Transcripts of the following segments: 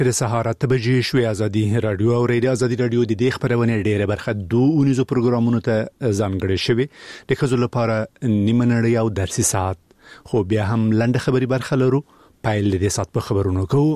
د سهار 8 بجې شوې ازادي رادیو او ریډیو ازادي رادیو د دې خبرونه ډیره برخه 2 پروګرامونو ته ځانګړي شوی د خزو لپاره نیمه نړۍ او درسي ساعت خو بیا هم لنډه خبري برخه لرو پایل دې سات په خبرونو کوو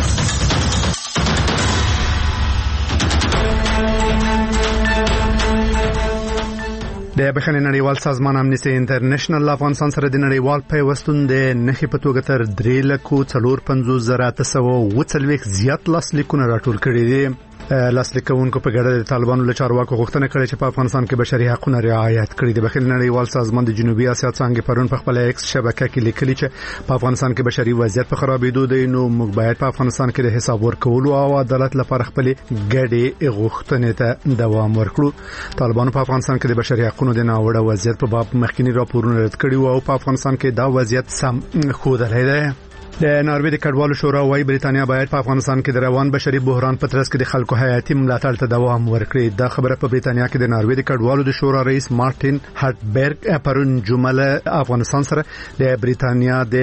د بخښنې نړیوال سازمان امنیستي انټرنیشنل افغانستان سره د نړیوال پیوستون د نخې په توګه تر 3,450,940 زیات لاسلیکونه راټول کړي دي. لاسلیکونکو په ګډه د طالبانو له چارواکو غوښتنه کړې چې په افغانستان کې بشري حقوقونه رعایت کړي. د بخښنې نړیوال سازمان د جنوبي اسیا څنګه پرون په خپل ایکس شبکه کې لیکلي چې په افغانستان کې بشري وضعیت په خرابېدو دی، نو موږ باید په افغانستان کې د حساب ورکولو او عدالت لپاره خپل ګډې غوښتنې ته دوام ورکړو. طالبانو په افغانستان کې د بشري حقوقو د ناوړه وضعیت په باب مخکنی راپورونه رد کړي او په افغانستان کې دا وضعیت سم ښودلی دی. د ناروې د کډوالو شورا وايي بریتانیا باید په افغانستان کې د روان بشري بحران په ترڅ کې د خلکو حیاتي ملاتړ ته دوام ورکړي. دا خبره په بریتانیا کې د ناروې د کډوالو د شورا رئیس مارټین هارټبرګ پرون جمعه افغانستان سره د بریتانیا د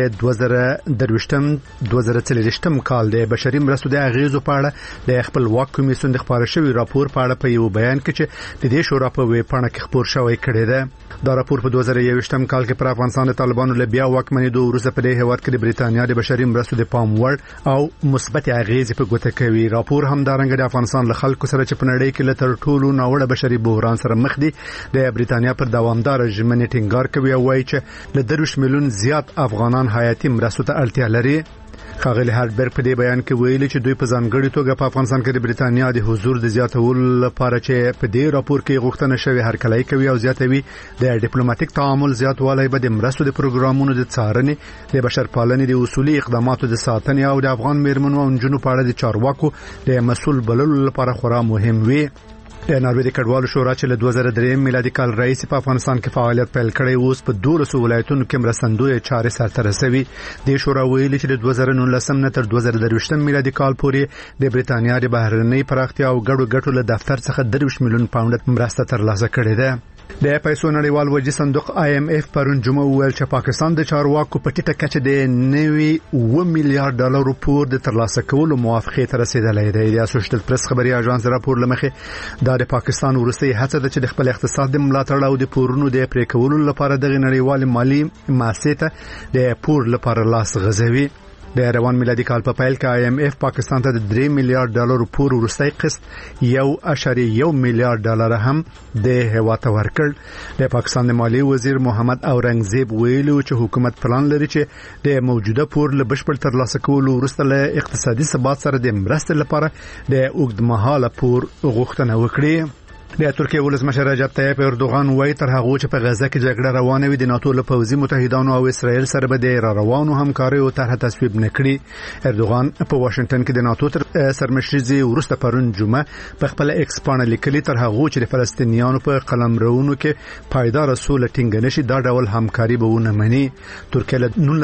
2023 کال د بشري مرستو د اغیزو په اړه د خپلواک کمیسیون د خبرو شوی راپور په اړه په یو بیان کې چې د دې شورا په ویب پاڼه کې خبر شوی کړی دی. دا راپور په 2021 کال کې پر افغانستان د طالبانو له بیا واکمنېدو وروسته په دې هیواد کې د بریتانیا د بشري مرستو د پام وړ او مثبت اغیزې په ګوته کوي. راپور هم دارنګ د افغانستان له خلکو سره چې په نړۍ کې له تر ټولو ناوړه بشري بحران سره مخ دي د بریتانیا پر دوامدار ژمنې ټینګار کوي او وایي چې له 10 میلیون زیات افغانان حیاتي مرستو ته اړتیا لري. ښاغلی هارټبرګ په دې بیان کې ویلي چې دوی په ځانګړي توګه په افغانستان کې د بریتانیا د حضور د زیاتولو لپاره چې په دې راپور کې غوښتنه شوی هرکلی کوي او زیاتوي د ډیپلوماټیک تعامل زیاتوالی به د مرستو د پروګرامونو د څارنې د بشرپالنې د اصولي اقداماتو د ساتنې او د افغان میرمنو او نجونو په اړه د چارواکو د مسؤل بللو لپاره خورا مهم وي. د ناروې د کډوالو شورا چې له 2003 میلادي کال راهیسې په افغانستان کې فعالیت پیل کړی اوس په 12 ولایتونو کې مرستندوی چارې سرته رسوي. د شورا ویلي چې د 2019 نه تر 2023 میلادي کال پورې د بریتانیا د بهرنۍ پراختیا او ګډو ګټو له دفتر څخه 30 میلیون پاونډ مرسته ترلاسه کړې ده. د پیسو نړیوال وجې صندوق IMF پرون جمعه ویل چې پاکستان د چارواکو په ټیټه کچه د 9 میلیارډ ډالر پور د ترلاسه کولو موافقه ته رسیدلې ده. د اسوشییټډ پریس خبري اژانس راپور لمخې دا د پاکستان ورستۍ هڅه ده چې د خپل اقتصاد د ملاتړ او د پورونو د پرې کولو لپاره د نړیوال مالی مؤسسه د پور لپاره لاس غځوي. د روان میلادي کال په پیل کې IMF پاکستان ته د 3 میلیارډ ډالر پور ورستۍ قسط 1.1 میلیارډ ډالر هم د هیواد ته ورکړ. د پاکستان د مالی وزیر محمد اورنګزیب ویلو چې حکومت پلان لري چې د موجوده پور له بشپړ ترلاسه کولو وروسته له اقتصادي ثبات سره د مرستې لپاره د اوږدمهاله پور غوښتنه وکړي. د ترکیه ولسمشر رجب طیب اردوغان وایي تر هغه چې په غزه کې جګړه روانه وي د ناتو له پوځي متحدانو او اسرائیل سره به د روانو همکارۍ او طرح تصویب نکړي. اردوغان په واشنگټن کې د ناتو تر سرمشري وروسته پرون جمعه په خپل ایکس باندې لیکلي تر هغه چې د فلسطینیانو په قلمرونو کې پایدار سوله ټینګ نشي دا ډول همکاري به ونه مني. ترکیه له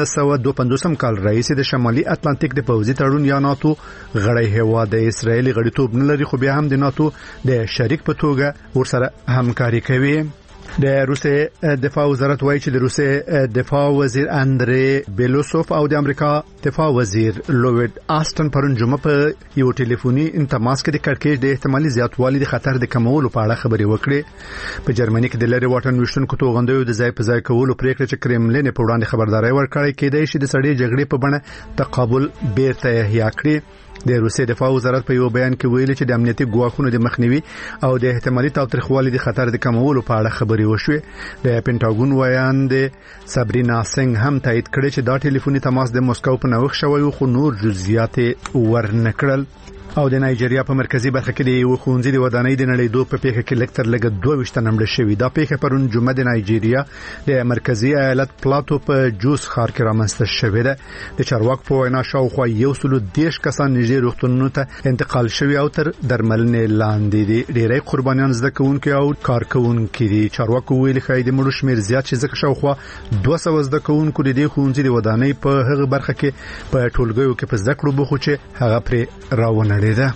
1952 کال راهیسې د شمالي اتلانتیک د پوځي تړون یا ناتو غړی هیواد د اسرائیل غړیتوب نه لري، خو بیا هم د ناتو د شریک په توګه ورسره همکاري کوي. د روسیې دفاع وزارت وایي چې د روسیې دفاع وزیر اندری بیلوسوف او د امریکا دفاع وزیر لوید آستن پرون جمعه په یو ټلیفوني تماس کې د کړکېچ د احتمالي زیاتوالي د خطر د کمولو په اړه خبرې وکړې. په جرمني کې د لری واټن وشتونکو توغندیو د ځای په ځای کولو پریکړه چې کرملین په وړاندې خبرداري ورکړې کېدای شي د سړې جګړې په بڼه تقابل بیرته احیا کړي. د روسیې دفاع وزارت په یو بیان کې ویلي چې د امنیتي ګواښونو د مخنیوي او د احتمالي تاوتریخوالي د خطر د کمولو په اړه خبرې وشوې. د پینټاګون ویاند سابرینا سنگ هم تایید کړی چې دا ټلیفوني تماس د مسکو په نوښت شوی خو نور جزئیات ورنکړل. او د نایجیریا په مرکزی برخه کې د یو خونځي د ودانۍ د نړیدو په پیښه کې لکتر لګ 22 نمړ شوی. دا پیښه پرون جمعه د نایجیریا د مرکزی ایالت پلاتو په جوس ښار کې رامنځته شوې ده. د چارواکو په وینا شاوخوا 110 کسان نږدې روغتونونو ته انتقال شوي او تر درملنې لاندې دي. ډېری قربانیان زده کوونکي او کارکوونکي دي. چارواکو ویلي ښایي د مړو شمیر زیات شي ځکه شاوخوا 200 زده کوونکو د دې خونځي د ودانۍ په هغه برخه کې په ټولګیو کې په زده کړو بوخو چې هغه پر راونه ده.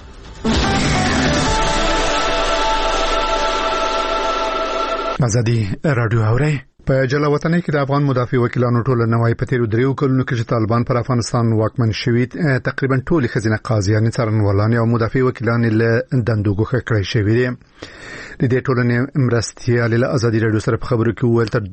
ازادي رادیو اوري په جلاوطنۍ کې د افغان مدافع وکیلانو ټولنه وايي په تیرو 3 کلونو کې چې طالبان پر افغانستان واکمن شوي تقریبا ټول خزینه قاضیان څارنوالان او مدافع وکیلان له دندو ګوښه کړی شوی دي. د دې ټولنې مرستيال له ازادي رادیو سره په خبرو کې ویل تر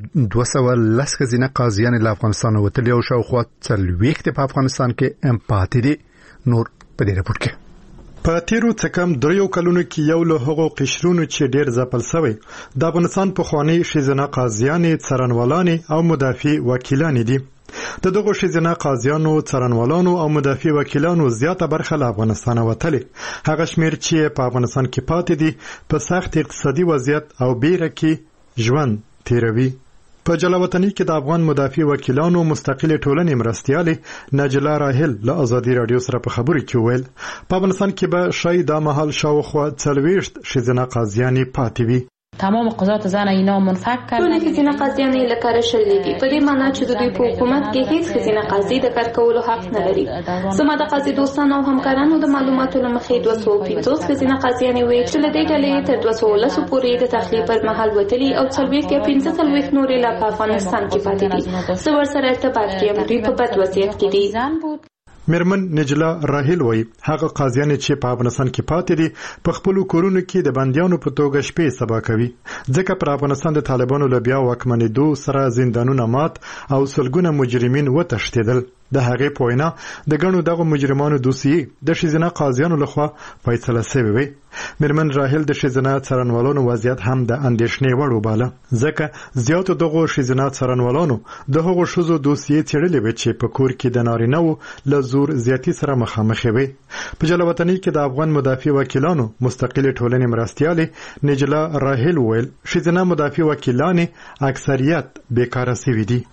210 خزینه قاضیان له افغانستان وتلي او شاوخوا 40 په افغانستان کې امپاتې دي. نور په دې راپور کې په تیرو څکم 3 کلونو کې یو له هغو قشرونو چې ډیر ځپل شوی د افغانستان په خواني شیزنه قاضیان څارنوالان او مدافع وکیلان دي. د دغه شیزنه قاضیانو څارنوالانو او مدافع وکیلانو زیاته برخه له افغانستان وتلي. هغه شمیر چې په افغانستان کې پاتې دي په سخت اقتصادي وضعیت او بیره کې ژوند تیروي. په جلاوطنۍ کې د افغان مدافع وکیلانو مستقله ټولنې مرستياله نجلا راهل له ازادي رادیو سره په خبرو کې ویل په افغانستان کې به شاید د محل شاوخوا 40 شیزنه قاضیان پاتې وي. تمام قضات زن اینا منفک کردن. ټول خزینه قاضیان یې لکه شړلېږي. په دې معنی چې د دوی په حکومت کې هیڅ خزینه قاضي د کار کولو حق نه لري. زما د قاضي دوستانو او همکارانو د معلوماتو لمخې 250 خزینه قاضیان وي چې له دې ډلې تر 210 پورې د تخلیه پر مهال وتلي او 40 یا 15 نورې لا په افغانستان کې پاتې دي. زه ورسره ارتباط کوم. دوی په بد وضعیت کې دي. مرمن نجلا راهل وای هغه قاضیان چې په افغانستان کې پاتې دي په خپل کورونو کې د بندیانو په توګه شپې سبا کوي ځکه پر افغانستان د طالبانو له بیا واکمنېدو سره زندانونه مات او سلګونه مجرمین وتښتېدل. د هغې په وینا د ګڼو دغه مجرمانو دوسیې د شیزنه قاضیانو لخوا فیصله شوې وي. مرمن راهل د شیزنه څارنوالانو وضعیت هم د اندېښنې وړ وباله ځکه زیاتو دغه شیزنه څارنوالانو د هغو ښځو دوسیې څېړلې وې چې په کور کې د نارینه‌وو له زور زیاتی سره مخامخ وي. په جلاوطنۍ کې د افغان مدافع وکیلانو مستقله ټولنې مرستياله نجلا راهل ویل شیزنه مدافع وکیلان اکثریت بیکاره شوي دي.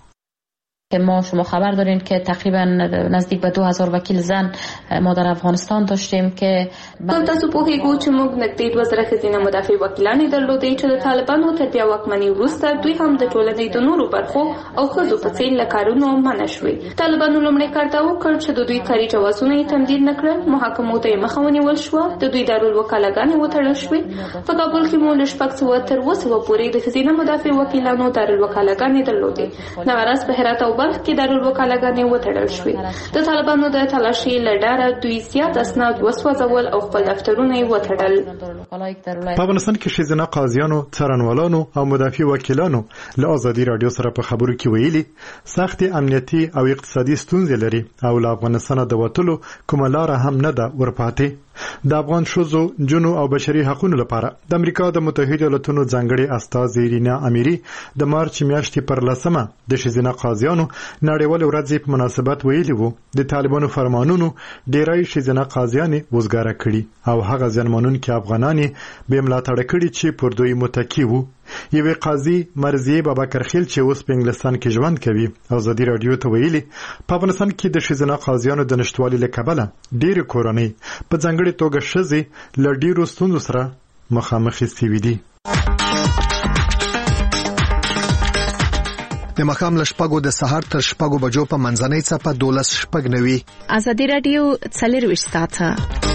که ما شما خبر دارین که تقریبا نزدیک به 2000 وکیل زن ما در افغانستان داشتیم که تاسو په هیګو چې موږ نږدې 2000 خزینه مدافع وکیلان درلودي چې د طالبانو تر بیا واکمنۍ وروسته دوی هم د ټولنې د نورو برخو او خزو په څیر له کارونو منع شوي. طالبانو لومړی کار دا وکړ چې د دوی کاري جوازونه یې تمدید نکړل. محاکمو ته مخه ونیول شو. د دوی دارالوکالګانې وتړل شوې. په کابل کې مو له 600 تر 200 پورې د خزینه مدافع وکیلانو دارالوکالګانې درلودې. نوراس په هرات او بلخ کې دارالوکالګانې وتړل شوې. د طالبانو د تلاشي لډاره دوی زیات اسناد وسوځول او خپل دفترونه یې وتړل. په افغانستان کې شیزنه قاضیانو څارنوالانو او مدافع وکیلانو له ازادي رادیو سره په خبرو کې ویلي سخت امنیتي او اقتصادي ستونزې لري او له افغانستان د وټلو کومه لار هم نه ده ورپاتې. د افغان شوزو جنو او بشري حقوقو لپاره د امریکا د متحده ایالاتونو ځانګړي استاذ رینا اميري د مارچ میاشتې پر 10 د شیزنه قاضیانو نړیوال ورځ په مناسبت ویلي وو د طالبانو فرمانونو ډیرای شیزنه قاضیان وزګاره کړي او هغه ځنمنونکو افغانان به ملاتړ کړي چې پر دوی متکی وو. یوه قاضي مرزیه بابکر خیل چې اوس په انګلستان کې ژوند کوي ازادي رادیو ته ویلي په افغانستان کې د شیزنه قاضیانو د نشټوالي له کبله ډېر کورنۍ په ځانګړي توګه شزي له ډېرو ستونزو سره مخامخ شوي دي. د مخام لشپګو د سحر تر شپګو بجو په منځنۍ څپه 12 شپګ نوي. ازادي رادیو 24 ساعته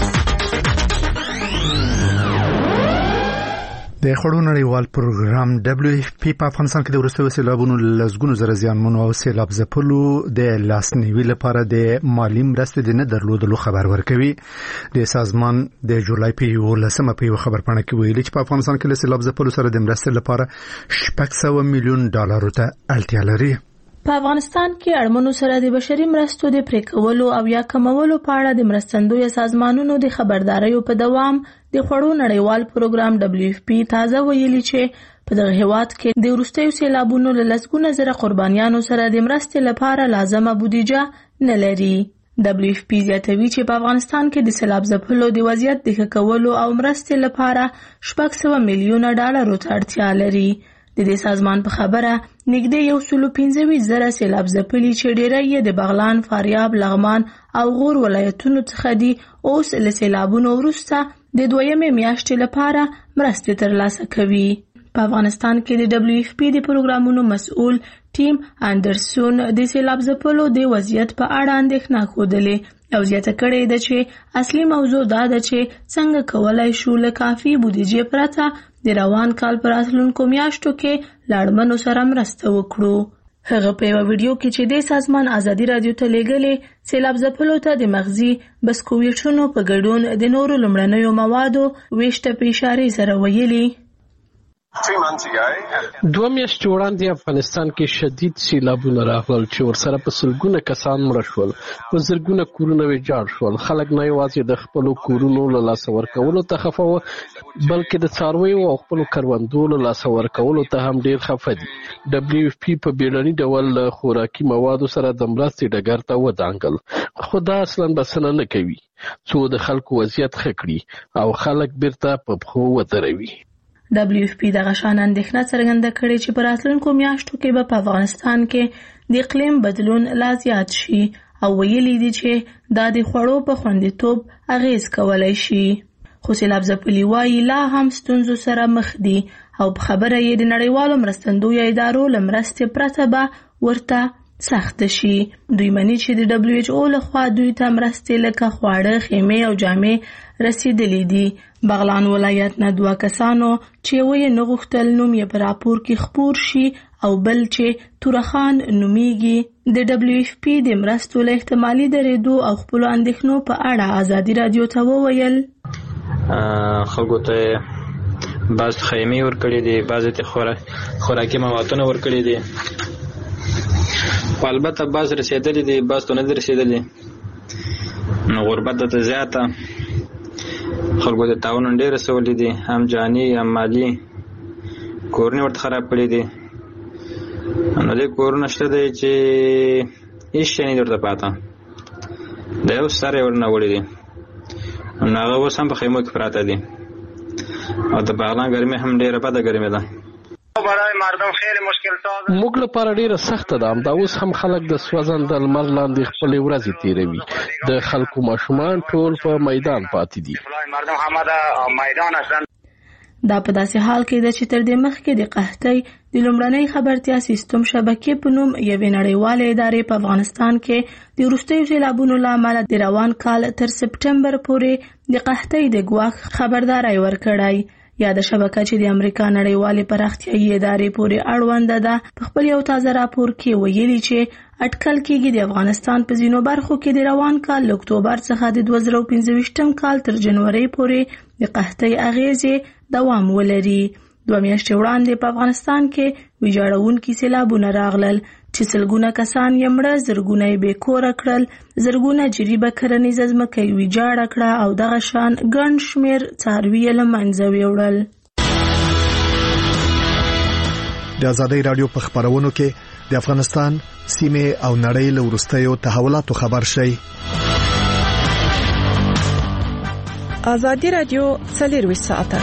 د خړو نړیوال پروګرام WFP په افغانستان کې د ورستوي سیلابونو لزګونو زره زیانمنو او سیلاب ځپلو د لاسنیوي لپاره د مالی مرستې د نه درلودلو خبر ورکوي. د سازمان د جولای په 11مه په خبر پاڼه کې ویلي چې په افغانستان کې له سیلاب ځپلو سره د مرستې لپاره $600 میلیون ته اړتیا لري. په افغانستان کې اړمنو سره د بشري مرستو د پریکولو او یا کمولو په اړه د مرستندوی سازمانونو د خبرداريو په دوام د خړو نړیوال پروګرام WFP تازه ویلي چې په دغه هیواد کې د ورستیو سیلابونو له لسګونه زره قربانیانو سره د مرستې لپاره لازمه بودیجه نه لري. WFP زیاتوي چې په افغانستان کې د سیلاب ځپلو د وضعیت د ښه کولو او مرستې لپاره $600 میلیون ته اړتیا لري. د دې سازمان په خبره نږدې 125 زره سیلاب ځپلي چې ډیری یې د بغلان، فاریاب، لغمان او غور ولایتونو څخه دي اوس له سیلابونو وروسته د دویمې میاشتې لپاره مرستې ترلاسه کوي. په افغانستان کې د WFP د پروګرامونو مسؤل ټیم اندرسون د سیلاب ځپلو د وضعیت په اړه اندېښنه ښودلې او زیاته کړې ده چې اصلي موضوع دا ده چې څنګه کولای شو له کافي بودیجې پرته د روان کال پر راتلونکو میاشتو کې له اړمنو سره مرسته وکړو. هغه په یوه ویډیو کې چې د سازمان ازادي رادیو ته لیږلې سیلاب ځپلو ته د مغزي بسکویټونو په ګډون د نورو لومړنیو موادو ویش ته په اشارې سره ویلي. 2 میاشتې وړاندې افغانستان کې شدید سیلابونه راغلل چې ورسره په سلګونه کسان مړه شول، په زرګونه کورونه ویجاړ شول. خلک نه یوازې د خپلو کورونو له لاسه ورکولو ته خفه وو، بلکې د څارویو او خپلو کروندو له لاسه ورکولو ته هم ډیر خفه دي. WFP په بیړني ډول له خوراکي موادو سره د مرستې ډګر ته ودانګل، خو دا اصلا بسنه نه کوي څو د خلکو وضعیت ښه کړي او خلک بیرته په پښو ودروي. WFP دغه شان اندېښنه څرګنده کړې چې په راتلونکو میاشتو کې به په افغانستان کې د اقلیم بدلون لا زیات شي او ویلي دي چې دا د خوړو په خوندیتوب اغیز کولای شي. خو سیلاب ځپلي وایي لا هم ستونزو سره مخ دي او په خبره یې د نړیوالو مرستندویو ادارو له مرستې پرته به ورته سخت شي. دوی مني چې د WHO لخوا دوی ته مرستې لکه خواړه، خیمې او جامې رسیدلې دي. بغلان ولایت نه 2 کسانو چې یې نه غوښتل نوم یې په راپور کې خپور شي او بل چې تورخان نومیږي د WFP د مرستو له احتمالي درېدو او خپلو اندېښنو په اړه ازادي رادیو ته وویل. خلکو ته بعض خیمې ورکړې دي، بعضې ته خوراکي موادونه ورکړې دي، خو البته بعض رسېدلي دي، بعض ته نه دي رسېدلي. نو غربت ته زیاته خلکو ته تاوان ډېر رسولی دي، هم جاني هم مالي. کورونه ورته خراب کړي دي. نو دې کورونه شته دی چې هېڅ شی نه دي ورته پاته، د یو سر یې ورنه وړي دي. نو هغه اوس هم په خیمو کې پراته دي او د بغلان ګرمي هم ډېره بده ګرمي ده. موږ لپاره ډیره سخته ده. همدا اوس هم خلک د سوځنده لمر لاندې خپلې ورځې تیروي. د خلکو ماشومان ټول په میدان پاتې دي. دا په داسې حال کې ده چې تر دې مخکې د قحطۍ د لومړنۍ خبرتیا سیستم شبکې په نوم یوې نړیوالې ادارې په افغانستان کې د وروستیو سیلابونو له امله د روان کال تر سپټمبر پورې د قحطۍ د ګواښ خبرداری ورکړی. یاده شبکه چې د امریکا نړیوالې پراختیایي ادارې پورې اړونده ده په خپل یو تازه راپور کې ویلي چې اټکل کېږي د افغانستان په ځینو برخو کې د روان کال له اکتوبر څخه د 2015 کال تر جنورۍ پورې د قحطۍ اغیزې دوام ولري. 2 میاشتې وړاندې په افغانستان کې ویجاړونکي سیلابونه راغلل چې سلګونه کسان یې مړه، زرګونه یې بې کوره کړل، زرګونه جریبه کرنیزه ځمکه یې ویجاړه کړه او دغه شان ګڼ شمېر څاروي یې له منځه ویوړل. د ازادۍ رادیو په خبرونو کې د افغانستان سیمه او نړۍ له وروستیو تحولاتو خبر شي. ازادي رادیو 24 ساعته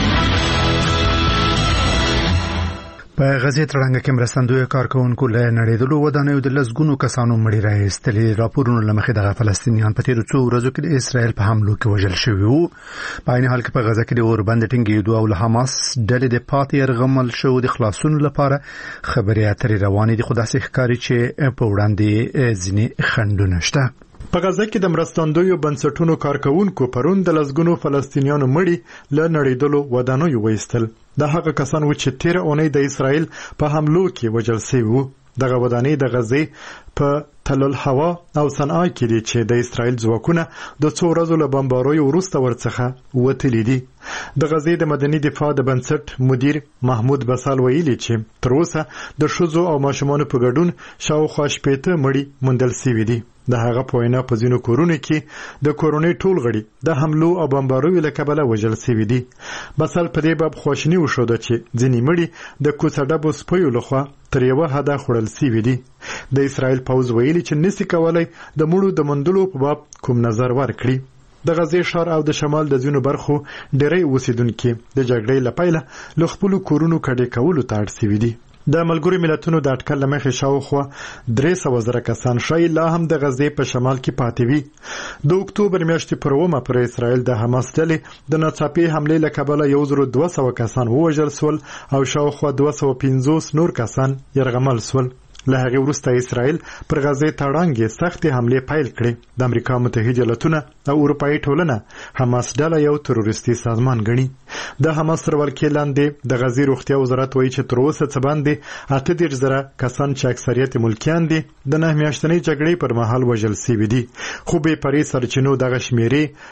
په غزې تړنګ کې مرستندوی کارکونکو له نړیدلو ودانیو د لسګونو کسانو مړي راایستلې. راپورونو لمخې دغه فلسطینیان په تیرو څو ورځو کې د اسرائیل په حملو کې وژل شوي وو. په عین حال کې په غزه کې د اوربند ټینګېدو او له حماس ډلې د پاتې يرغمل شو د خلاصون لپاره خبرې اترې روانې دي، خو داسې ښکاري چې په وړاندې ځینې خنډونه شته. په غزه کې د مرستندویو بنسټونو کارکونکو پرون د لسګونو فلسطینیانو مړي له نړیدلو ودانیو وایستل. دا هغه کسان و چې تیر اونۍ د اسرائیل په حملو کې وژل شوي وو. دغه ودانۍ د غزې په تل الهوا او صنعا کې دي چې د اسرائیل ځواکونه د څو ورځو له بمباریو وروسته ورڅخه وتلي دي. د غزې د مدني دفاع د بنسټ مدیر محمود بسال ویلي چې تر اوسه د ښځو او ماشومانو په ګډون شاوخوا 80 مړي موندل شوي دي. د هغه په وینا په ځینو کورونو کې د کورونې ټول غړي د حملو او بمباریو له کبله وژل شوي دي. بسال په دې باب خواشیني وښوده چې ځینې مړي د کوڅه‌ډبو سپیو لخوا تر یوه حده خوړل شوي دي. د اسرائیل پوځ ویلي چې نشي کولای د مړو د موندلو په باب کوم نظر ورکړي. د غزې ښار او د شمال د ځینو برخو ډېری اوسیدونکي د جګړې له پیله له خپلو کورونو کډې کولو ته اړ شوي دي. د ملګرو ملتونو د اټکل لمخې شاوخوا 300,000 کسان شاید لا هم د غزې په شمال کې پاتې وي. د اکتوبر میاشتې پر 1 پر اسرائیل د حماس ډلې د ناڅاپي حملې له کبله 1200 کسان ووژل شول او شاوخوا 250 نور کسان یرغمل شول. له هغه وروسته اسرائیل پر غزه تړانګې سخت حمله پیل کړې. د امریکا متحده ایالاتونه او اروپאי ټولنه حماس ډله یو تروریستي سازمان ګڼي. د حماس تر ولکې لاندې د غزې روغتیا وزارت وایي چې تر اوسه څه باندې 38,000 کسان چې اکثریت ملکیان دي د 9 میاشتنۍ جګړې پر مهال وژل شوي دي، خو بې پرې سرچینو دغه شمیرې